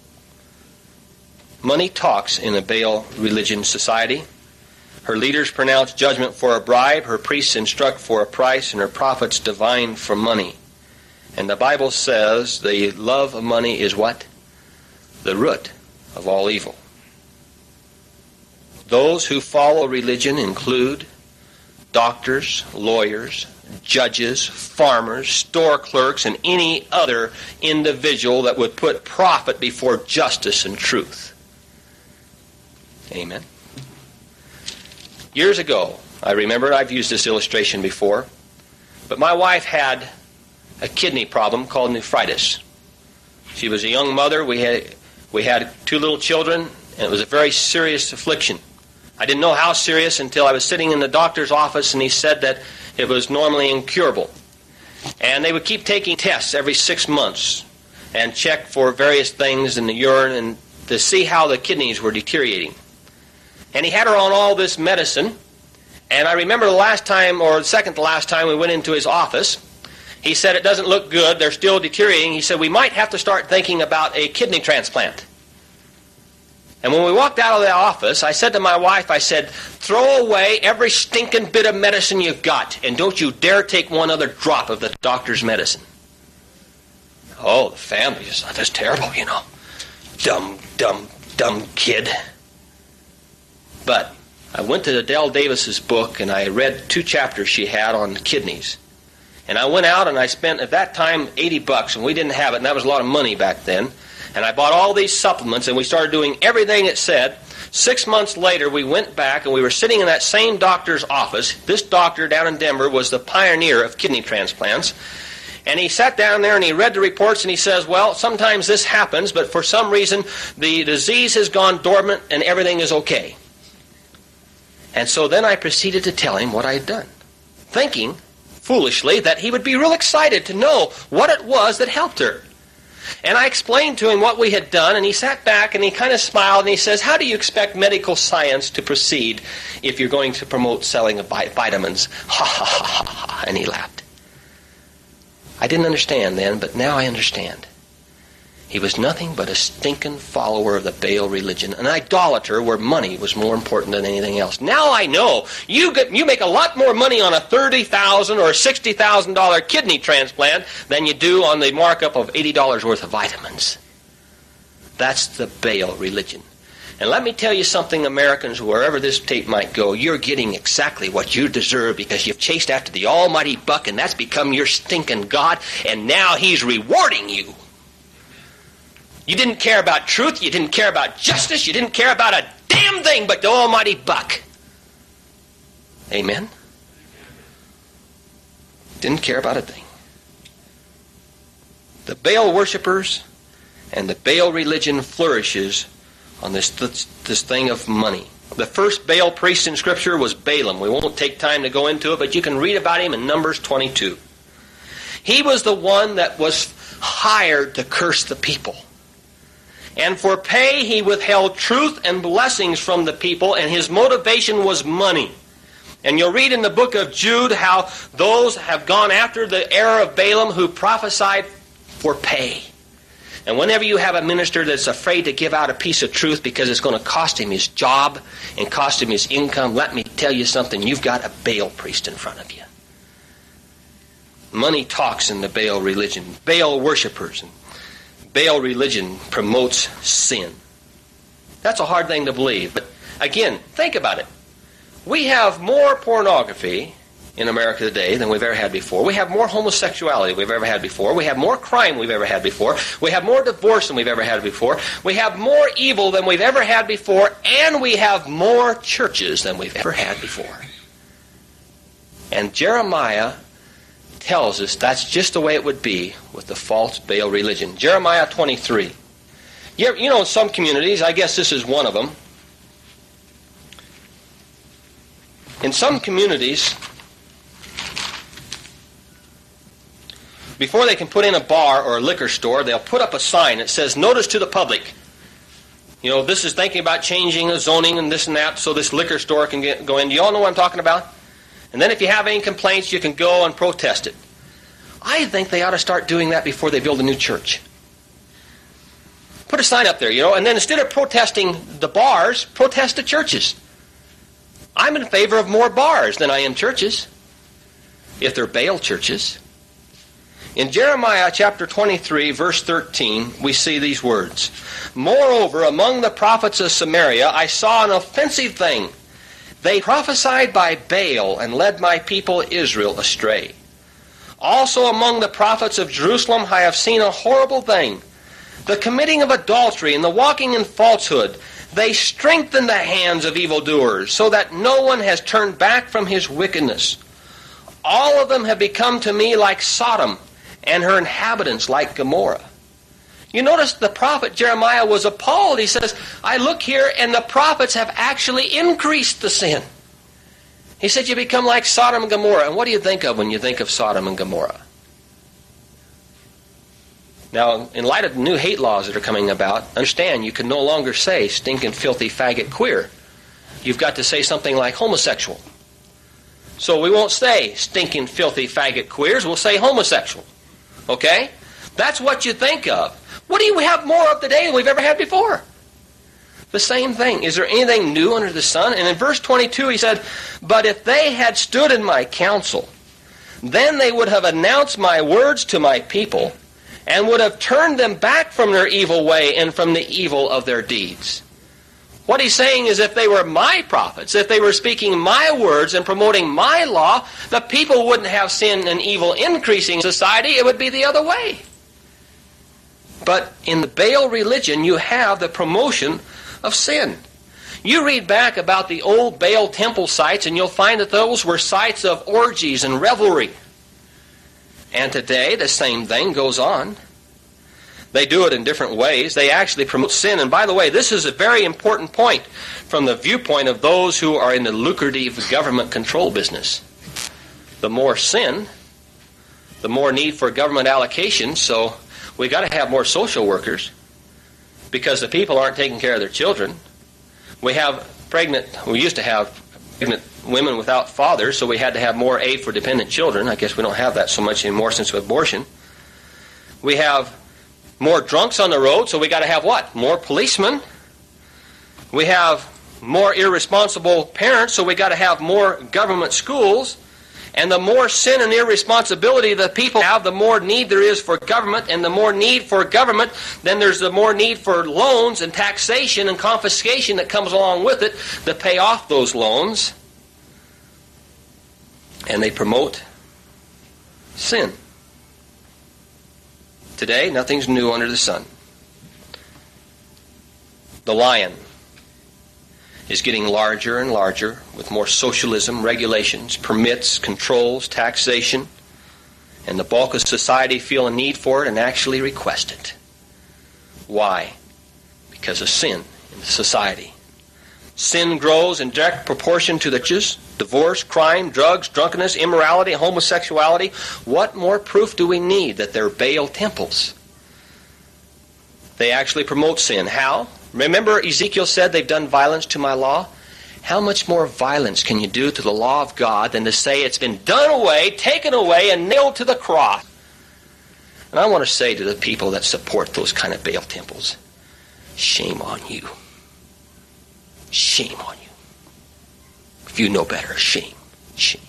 Money talks in a Baal religion society. Her leaders pronounce judgment for a bribe. Her priests instruct for a price. And her prophets divine for money. And the Bible says the love of money is what? The root of all evil. Those who follow religion include doctors, lawyers, judges, farmers, store clerks, and any other individual that would put profit before justice and truth. Amen. Years ago, I remember, I've used this illustration before, but my wife had a kidney problem called nephritis. She was a young mother. We had 2 little children, and it was a very serious affliction. I didn't know how serious until I was sitting in the doctor's office, and he said that it was normally incurable. And they would keep taking tests every 6 months and check for various things in the urine and to see how the kidneys were deteriorating. And he had her on all this medicine. And I remember the last time, or the second to last time we went into his office, he said, it doesn't look good, they're still deteriorating. He said, we might have to start thinking about a kidney transplant. And when we walked out of the office, I said to my wife, I said, throw away every stinking bit of medicine you've got, and don't you dare take one other drop of the doctor's medicine. Oh, the family just thought, that's terrible, you know. Dumb kid. But I went to Adele Davis's book, and I read 2 chapters she had on kidneys. And I went out and I spent, at that time, $80, and we didn't have it, and that was a lot of money back then. And I bought all these supplements, and we started doing everything it said. 6 months later, we went back, and we were sitting in that same doctor's office. This doctor down in Denver was the pioneer of kidney transplants. And he sat down there, and he read the reports, and he says, well, sometimes this happens, but for some reason, the disease has gone dormant, and everything is okay. And so then I proceeded to tell him what I had done, thinking, foolishly, that he would be real excited to know what it was that helped her. And I explained to him what we had done, and he sat back and he kind of smiled and he says, how do you expect medical science to proceed if you're going to promote selling of vitamins? Ha ha ha ha ha. And he laughed. I didn't understand then, but now I understand. He was nothing but a stinking follower of the Baal religion, an idolater where money was more important than anything else. Now I know you make a lot more money on a $30,000 or $60,000 kidney transplant than you do on the markup of $80 worth of vitamins. That's the Baal religion. And let me tell you something, Americans, wherever this tape might go, you're getting exactly what you deserve because you've chased after the almighty buck, and that's become your stinking God, and now he's rewarding you. You didn't care about truth, you didn't care about justice, you didn't care about a damn thing but the almighty buck. Amen? Didn't care about a thing. The Baal worshippers and the Baal religion flourishes on this thing of money. The first Baal priest in Scripture was Balaam. We won't take time to go into it, but you can read about him in Numbers 22. He was the one that was hired to curse the people. And for pay, he withheld truth and blessings from the people, and his motivation was money. And you'll read in the book of Jude how those have gone after the error of Balaam who prophesied for pay. And whenever you have a minister that's afraid to give out a piece of truth because it's going to cost him his job and cost him his income, let me tell you something, you've got a Baal priest in front of you. Money talks in the Baal religion. Baal worshippers and Baal religion promotes sin. That's a hard thing to believe. But again, think about it. We have more pornography in America today than we've ever had before. We have more homosexuality than we've ever had before. We have more crime than we've ever had before. We have more divorce than we've ever had before. We have more evil than we've ever had before. And we have more churches than we've ever had before. And Jeremiah tells us that's just the way it would be with the false Baal religion. Jeremiah 23. You know, in some communities, I guess this is one of them. In some communities, before they can put in a bar or a liquor store, they'll put up a sign that says, "Notice to the public." You know, this is thinking about changing the zoning and this and that so this liquor store can go in. Do you all know what I'm talking about? And then if you have any complaints, you can go and protest it. I think they ought to start doing that before they build a new church. Put a sign up there, and then instead of protesting the bars, protest the churches. I'm in favor of more bars than I am churches, if they're Baal churches. In Jeremiah chapter 23, verse 13, we see these words. "Moreover, among the prophets of Samaria, I saw an offensive thing. They prophesied by Baal and led my people Israel astray. Also among the prophets of Jerusalem I have seen a horrible thing, the committing of adultery and the walking in falsehood. They strengthen the hands of evildoers, so that no one has turned back from his wickedness. All of them have become to me like Sodom, and her inhabitants like Gomorrah." You notice the prophet Jeremiah was appalled. He says, I look here and the prophets have actually increased the sin. He said, you become like Sodom and Gomorrah. And what do you think of when you think of Sodom and Gomorrah? Now, in light of the new hate laws that are coming about, understand you can no longer say stinking, filthy, faggot, queer. You've got to say something like homosexual. So we won't say stinking, filthy, faggot, queers. We'll say homosexual. Okay? That's what you think of. What do you have more of today than we've ever had before? The same thing. Is there anything new under the sun? And in verse 22 he said, "But if they had stood in my counsel, then they would have announced my words to my people, and would have turned them back from their evil way and from the evil of their deeds." What he's saying is if they were my prophets, if they were speaking my words and promoting my law, the people wouldn't have sin and evil increasing in society. It would be the other way. But in the Baal religion, you have the promotion of sin. You read back about the old Baal temple sites, and you'll find that those were sites of orgies and revelry. And today, the same thing goes on. They do it in different ways. They actually promote sin. And by the way, this is a very important point from the viewpoint of those who are in the lucrative government control business. The more sin, the more need for government allocation. So we've got to have more social workers because the people aren't taking care of their children. We used to have pregnant women without fathers, so we had to have more aid for dependent children. I guess we don't have that so much anymore since abortion. We have more drunks on the road, so we got to have what? More policemen. We have more irresponsible parents, so we got to have more government schools. And the more sin and irresponsibility the people have, the more need there is for government. And the more need for government, then there's the more need for loans and taxation and confiscation that comes along with it to pay off those loans. And they promote sin. Today, nothing's new under the sun. The lion is getting larger and larger with more socialism, regulations, permits, controls, taxation, and the bulk of society feel a need for it and actually request it. Why? Because of sin in society. Sin grows in direct proportion to the riches, divorce, crime, drugs, drunkenness, immorality, homosexuality. What more proof do we need that they're Baal temples? They actually promote sin. How? Remember Ezekiel said they've done violence to my law? How much more violence can you do to the law of God than to say it's been done away, taken away, and nailed to the cross? And I want to say to the people that support those kind of Baal temples, shame on you. Shame on you. If you know better, shame. Shame.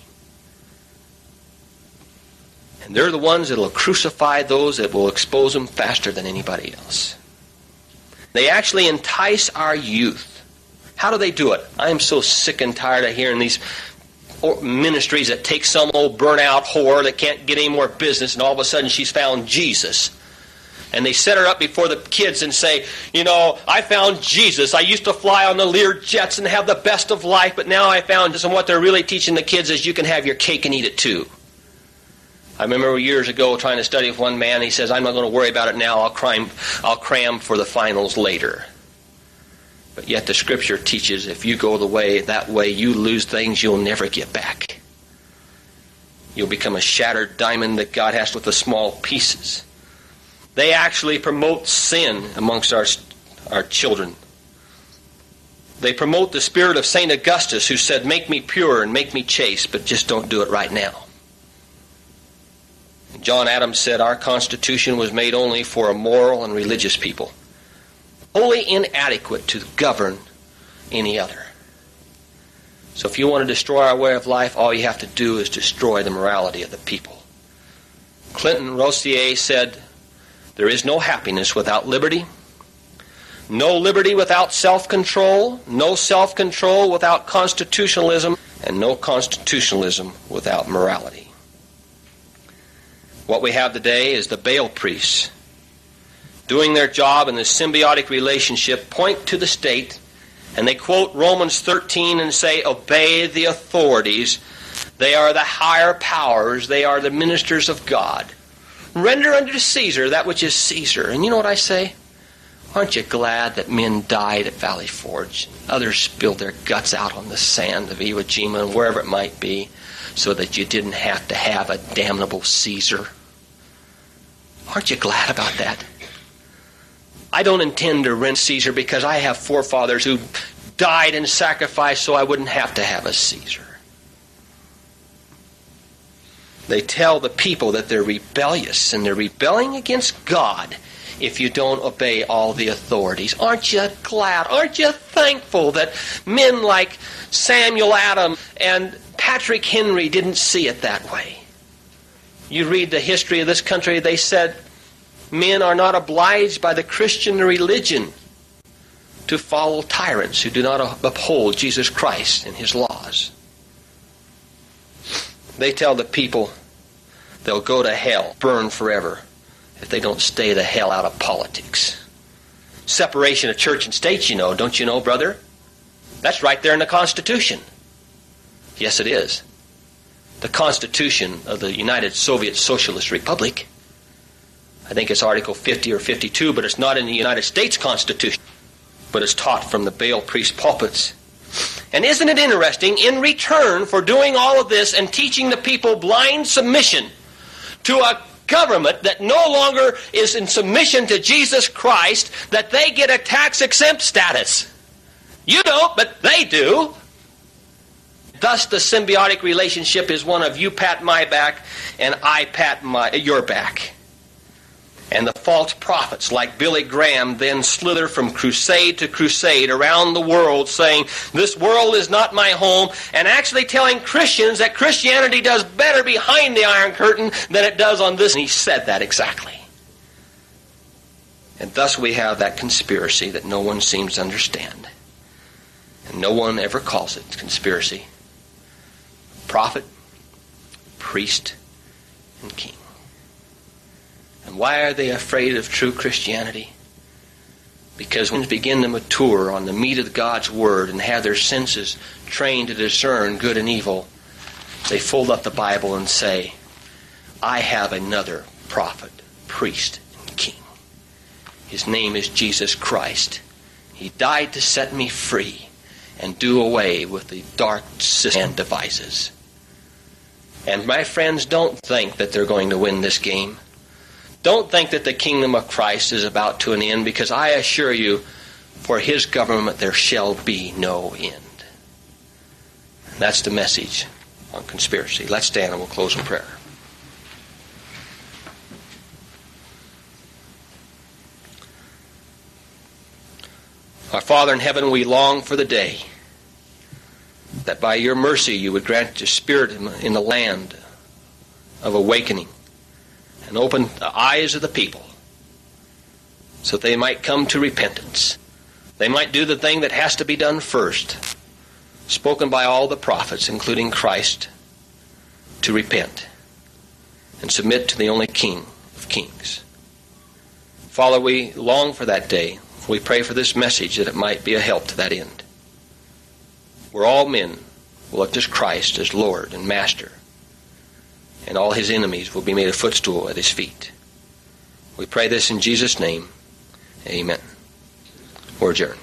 And they're the ones that will crucify those that will expose them faster than anybody else. They actually entice our youth. How do they do it? I am so sick and tired of hearing these ministries that take some old burnt-out whore that can't get any more business, and all of a sudden she's found Jesus. And they set her up before the kids and say, I found Jesus. I used to fly on the Lear jets and have the best of life, but now I found this. And what they're really teaching the kids is you can have your cake and eat it too. I remember years ago trying to study with one man. He says, I'm not going to worry about it now. I'll cram for the finals later. But yet the Scripture teaches if you go that way you lose things you'll never get back. you'll become a shattered diamond that God has with the small pieces. They actually promote sin amongst our children. They promote the spirit of St. Augustus, who said, make me pure and make me chaste, but just don't do it right now. John Adams said, our Constitution was made only for a moral and religious people, wholly inadequate to govern any other. So if you want to destroy our way of life, all you have to do is destroy the morality of the people. Clinton Rossier said, there is no happiness without liberty, no liberty without self-control, no self-control without constitutionalism, and no constitutionalism without morality. What we have today is the Baal priests doing their job in this symbiotic relationship, point to the state, and they quote Romans 13 and say, obey the authorities. They are the higher powers. They are the ministers of God. Render unto Caesar that which is Caesar. And you know what I say? Aren't you glad that men died at Valley Forge? Others spilled their guts out on the sand of Iwo Jima and wherever it might be, so that you didn't have to have a damnable Caesar? Aren't you glad about that? I don't intend to rent Caesar because I have forefathers who died and sacrificed so I wouldn't have to have a Caesar. They tell the people that they're rebellious and they're rebelling against God if you don't obey all the authorities. Aren't you glad? Aren't you thankful that men like Samuel Adams and Patrick Henry didn't see it that way? You read the history of this country, they said men are not obliged by the Christian religion to follow tyrants who do not uphold Jesus Christ and his laws. They tell the people they'll go to hell, burn forever, if they don't stay the hell out of politics. Separation of church and state, you know, don't you know, brother? That's right there in the Constitution. Yes, it is. The Constitution of the United Soviet Socialist Republic. I think it's Article 50 or 52, but it's not in the United States Constitution. But it's taught from the Baal priest pulpits. And isn't it interesting, in return for doing all of this and teaching the people blind submission to a government that no longer is in submission to Jesus Christ, that they get a tax-exempt status? You don't, but they do. Thus, the symbiotic relationship is one of you pat my back and I pat your back. And the false prophets like Billy Graham then slither from crusade to crusade around the world saying, this world is not my home, and actually telling Christians that Christianity does better behind the Iron Curtain than it does on this. And he said that exactly. And thus we have that conspiracy that no one seems to understand. And no one ever calls it conspiracy. Prophet, priest, and king. And why are they afraid of true Christianity? Because when they begin to mature on the meat of God's Word and have their senses trained to discern good and evil, they fold up the Bible and say, I have another prophet, priest, and king. His name is Jesus Christ. He died to set me free and do away with the dark system and devices. And my friends, don't think that they're going to win this game. Don't think that the kingdom of Christ is about to an end, because I assure you, for his government there shall be no end. And that's the message on conspiracy. Let's stand and we'll close in prayer. Our Father in heaven, we long for the day that by your mercy you would grant your spirit in the land of awakening and open the eyes of the people so that they might come to repentance. They might do the thing that has to be done first, spoken by all the prophets, including Christ, to repent and submit to the only King of kings. Father, we long for that day. We pray for this message that it might be a help to that end, where all men will look to Christ as Lord and Master, and all his enemies will be made a footstool at his feet. We pray this in Jesus' name. Amen. We're adjourned.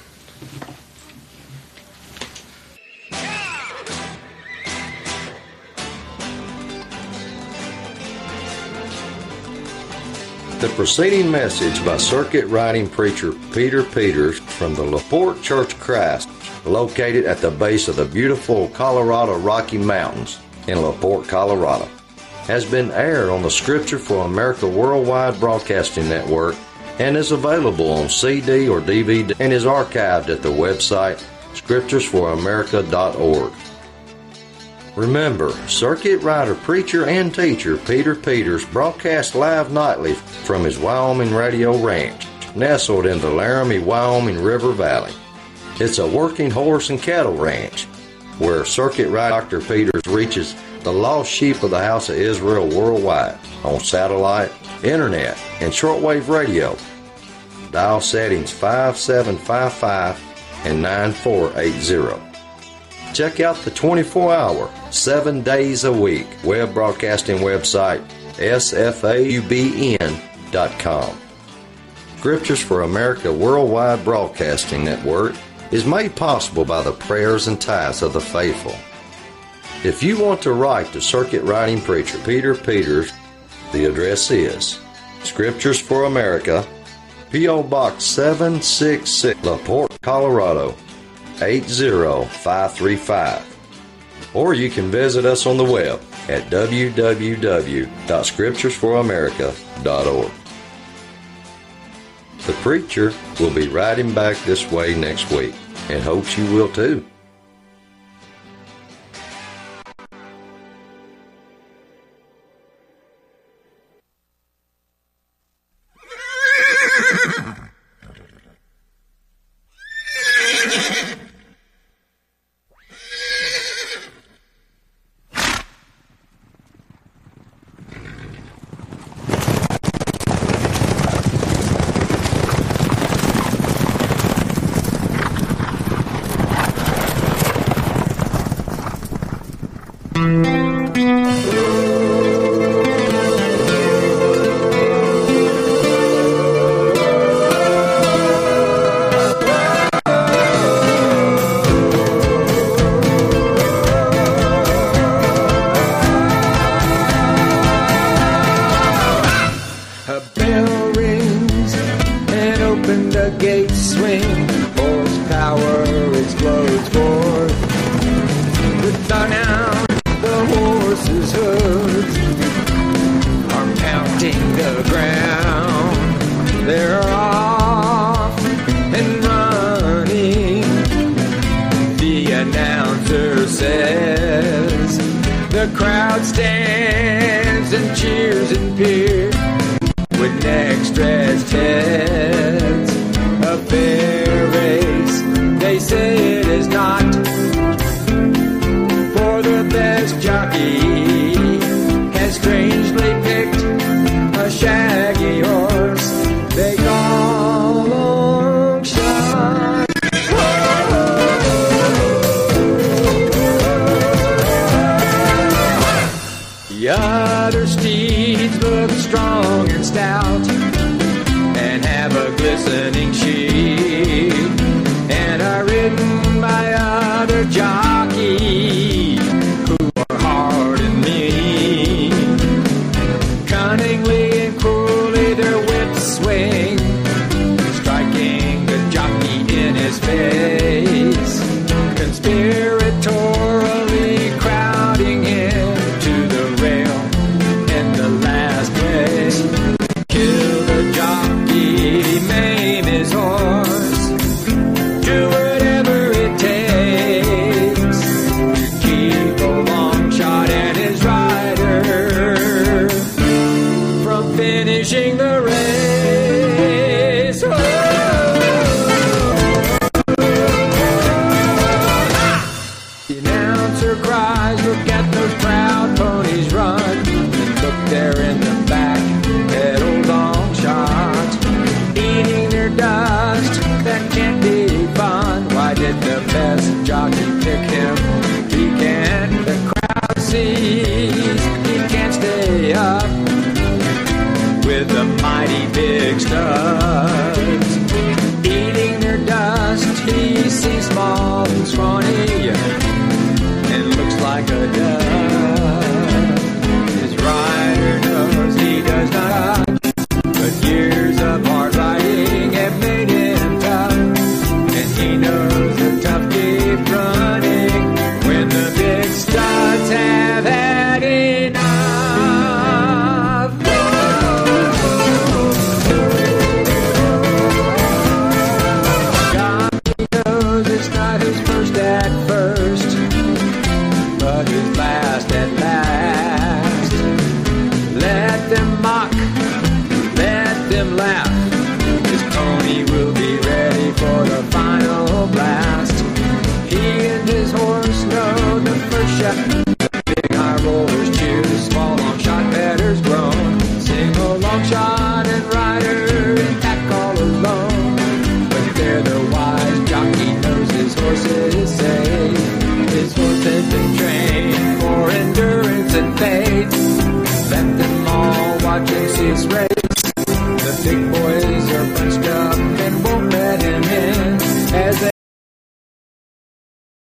The preceding message by circuit riding preacher Peter Peters from the LaPorte Church of Christ, located at the base of the beautiful Colorado Rocky Mountains in LaPorte, Colorado, has been aired on the Scripture for America Worldwide Broadcasting Network and is available on CD or DVD and is archived at the website scripturesforamerica.org. Remember, circuit rider, preacher, and teacher Peter Peters broadcasts live nightly from his Wyoming radio ranch, nestled in the Laramie, Wyoming River Valley. It's a working horse and cattle ranch where circuit rider Dr. Peters reaches the lost sheep of the house of Israel worldwide on satellite, internet, and shortwave radio. Dial settings 5755 and 9480. Check out the 24-hour, 7 days a week web broadcasting website, sfaubn.com. Scriptures for America Worldwide Broadcasting Network is made possible by the prayers and tithes of the faithful. If you want to write to circuit riding preacher Peter Peters, the address is Scriptures for America, P.O. Box 766, LaPorte, Colorado, 80535. Or you can visit us on the web at www.scripturesforamerica.org. The preacher will be riding back this way next week and hopes you will too. Eating their dust, he seems small and scrawny.